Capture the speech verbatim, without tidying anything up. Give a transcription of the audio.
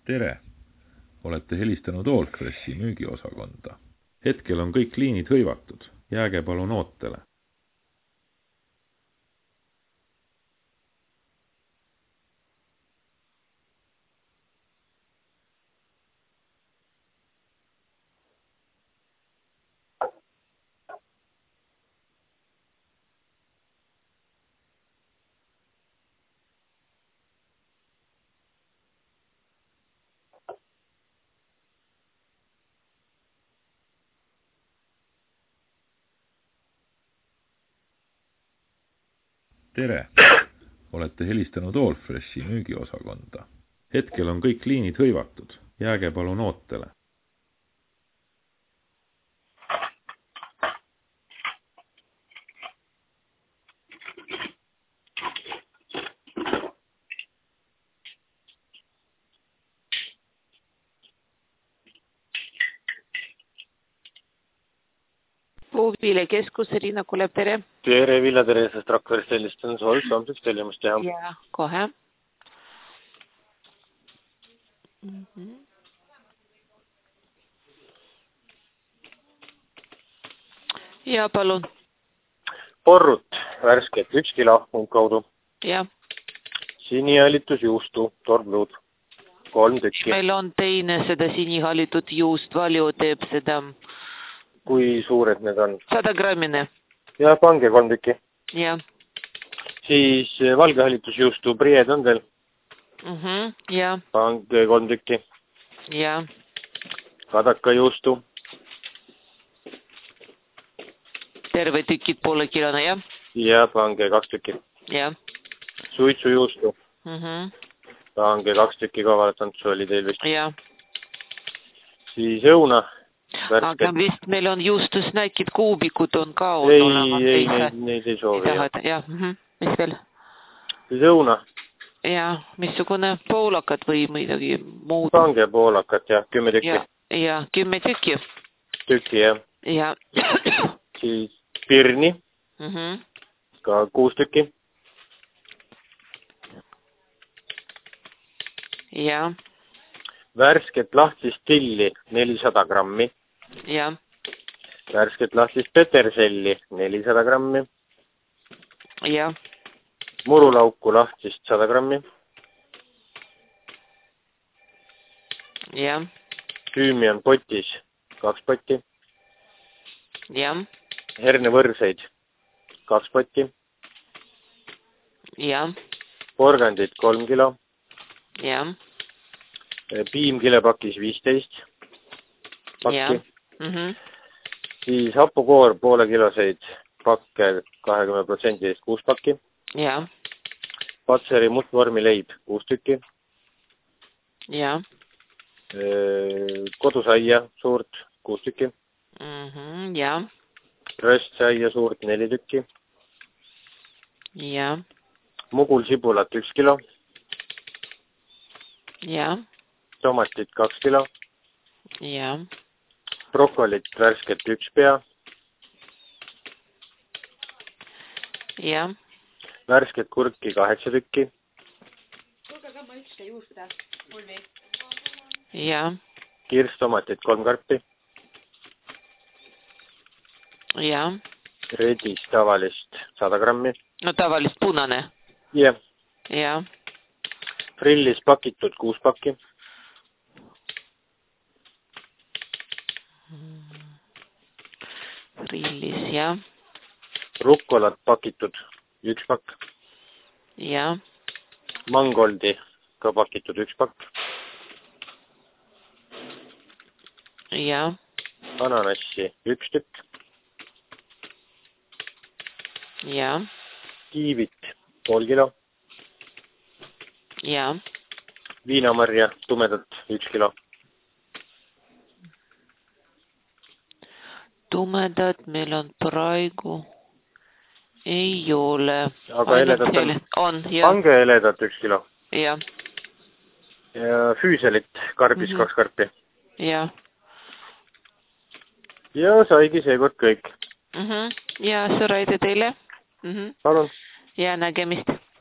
Tere! Olete helistanud Allfreshi müügiosakonda. Hetkel on kõik liinid hõivatud. Jääge palun ootele. Tere! Olete helistanud Allfreshi müügiosakonda. Hetkel on kõik liinid hõivatud. Jääge palun ootele. Puuviile keskus, Riina Kulev, tere. Tere, Villa Teresest Rakverest helistan sooviks homseks tellimust teha. Ja, kohe. Mm -hmm. Ja, palun. Porrut, värsket, üks kilo umbkaudu. Ja. Sinihalitus juustu, torbluud, kolm tükki. Meil on teine seda sinihalitud juust, Valju teeb seda. Kui suured need on? sada grammine. Ja, pange kolm tükki. Ja. Siis valgehalitusjuustu pried on teil? Mm -hmm. Ja. Pange kolm tükki. Ja. Kadakajuustu. Terve tükid poole kilone, jah? Ja, pange kaks tükki. Ja. Suitsujuustu. Mm -hmm. Pange kaks tükki ka, vaatantsu oli teil vist. Ja. Siis õuna. Värsket. Aga vist meil on juustusnäkid, kuubikud on ka on ei, olemas. Ei, neid, neid ei soovi. Ei tahad, jah. Mm -hmm. Mis veel? Siis õuna. Ja, missugune poolakat või midagi muud? Pange poolakat, jah, kümme tükki. Ja, ja kümme tükki. Tükki, jah. Ja. Siis pirni. Mm -hmm. Ka kuus tükki. Ja. Värsket lahtist tilli, nelisada grammi. Ja. Värsket lahtist peterselli, nelisada grammi. Ja. Murulauku lahtist sada grammi. Ja. Tüümion potis, kaks potti. Ja. Hernevõrseid, kaks potti. Ja. Porgandit kolm kilo. Ja. Piim kilepakis viisteist pakki. Ja. Mm -hmm. Siis hapukoor poole kiloseid pakke kahekümne protsendi eest kuus pakki. Ja. Patseri mustvormileib kuus tükki. Ja. Kodusaia suurt kuus tükki. Mm -hmm. Ja. Röstsaia suurt neli tükki. Ja. Mugulsibulat üks kilo. Ja. Tomatit kaks kilo. Ja. Brokolit värsket üks pea. Ja. Värsket kurki kaheksa tükki. Ja. Kirstomatit kolm karpi. Ja. Redis tavalist sada grammi. No tavalist punane. Jah. Ja. Frillis pakitud kuus pakki. Frillis, ja. Rukkolat pakitud üks pakk. Ja. Mangoldi ka pakitud üks pakk. Ja. Ananassi üks tükk. Ja. Kiivit pool kilo. Ja. Viinamarja tumedat üks kilo. Tumedat meil on praegu ei ole. Aga heledat on? On, jah. Pange heledat üks kilo. Ja. Ja füüselit karbis mm -hmm. kaks karpi. Ja. Ja saigi seekord kõik. Mm -hmm. Ja suur aitäh teile. Mm -hmm. Palun. Ja nägemist.